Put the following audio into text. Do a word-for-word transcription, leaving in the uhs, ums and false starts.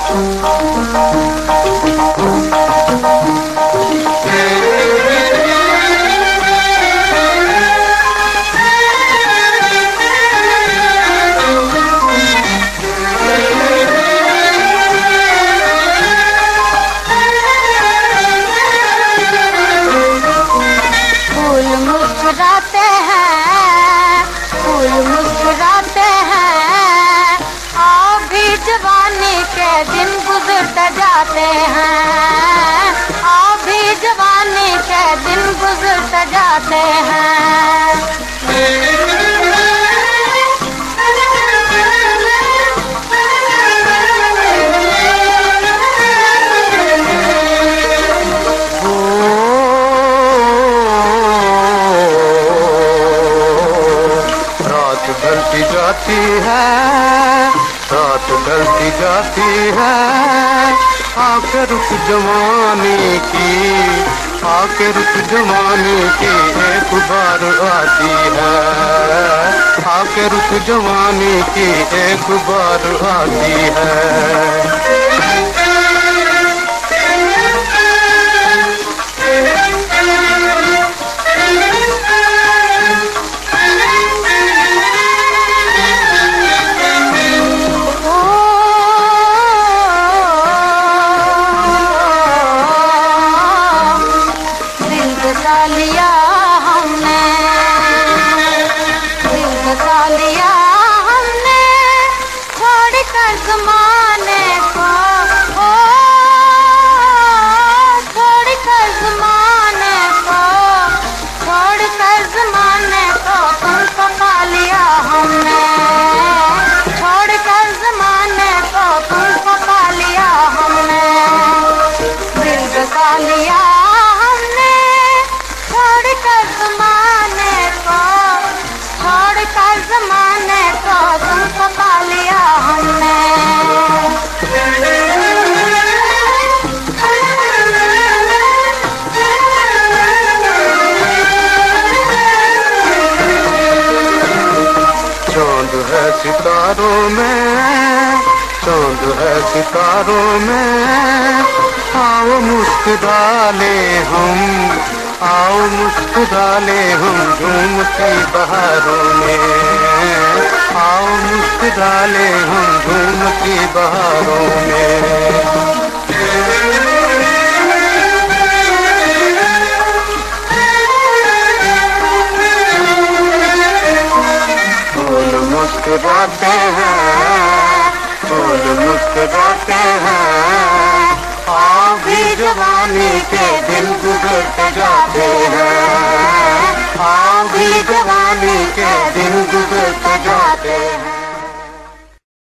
मुस्कुराते हैं, फूल मुस्कुराते हैं, आओ भी जवानी के दिन गुजरते जाते हैं, आओ भी जवानी के दिन गुजरते जाते हैं। ढलती जाती है, रात ढलती जाती है, आके रुक जवानी की, आके रुक जवानी की एक बार आती है, आके रुक जवानी की एक बार आती है। लिया हमने, दिल बसा लिया हमने, छोड़ कर ज़माने को, ओ छोड़ कर ज़माने को, छोड़ कर ज़माने को तुमको पा लिया हमने, छोड़ कर ज़माने को तुमको पा लिया हमने, दिल बसा लिया ज़माने को तुमको पा लिया हमने। चांद है सितारों में, चांद है सितारों में, आओ मुस्कुरा ले हम, आओ मुस्कुरा ले हम झूमती बहारों में, आओ मुस्कुरा ले हम झूमती बहारों में। फूल मुस्कुराते हैं, फूल मुस्कुराते हैं, आओ भी जवानी के दिन गुजरते जाते हैं।